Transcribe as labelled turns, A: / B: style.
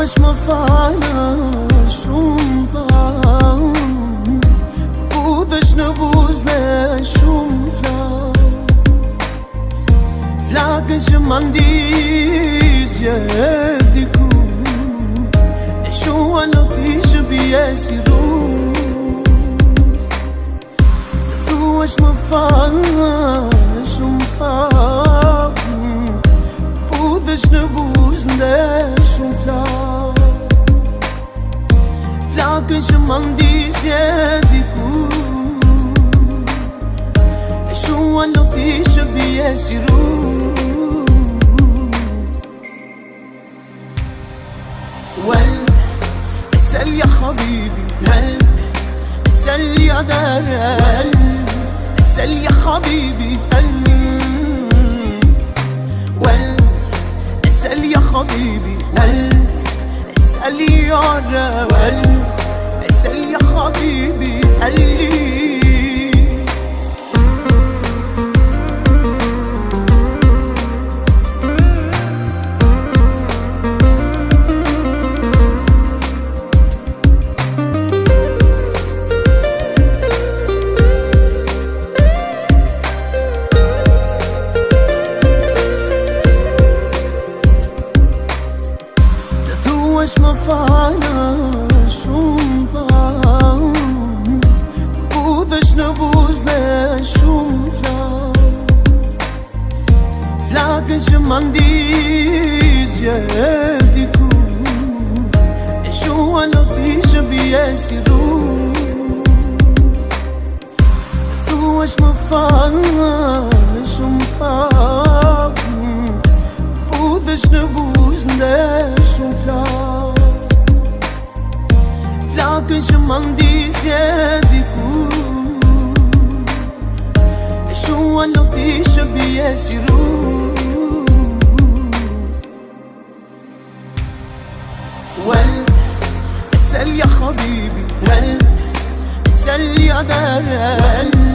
A: وش ما فعلش ومبان بودش نبوزنا شوفلا فلاكش منديز يدكو شو لطيش بيسيروس وش ما فعلش ومبان بودش نبوزنا شوفلا فلاكش منديز يدكو شو لطيش بيسيروس اسأل يا حبيبي هل اسأل يا دار هل اسأل يا حبيبي هل اسأل يا حبيبي هل اسأل يا رب هل اسأل يا حبيبي هل وش ما فعلش ومبان بودش نبوزنا شوفلا فلاكش منديز يدكو شو لطيش بيسيروس وش ما فعلش ومبان بودش نبوزنا شوفلا فلاكش منديز يدكو شو لطيش بيسيروس اسأل يا حبيبي هل اسأل يا دار هل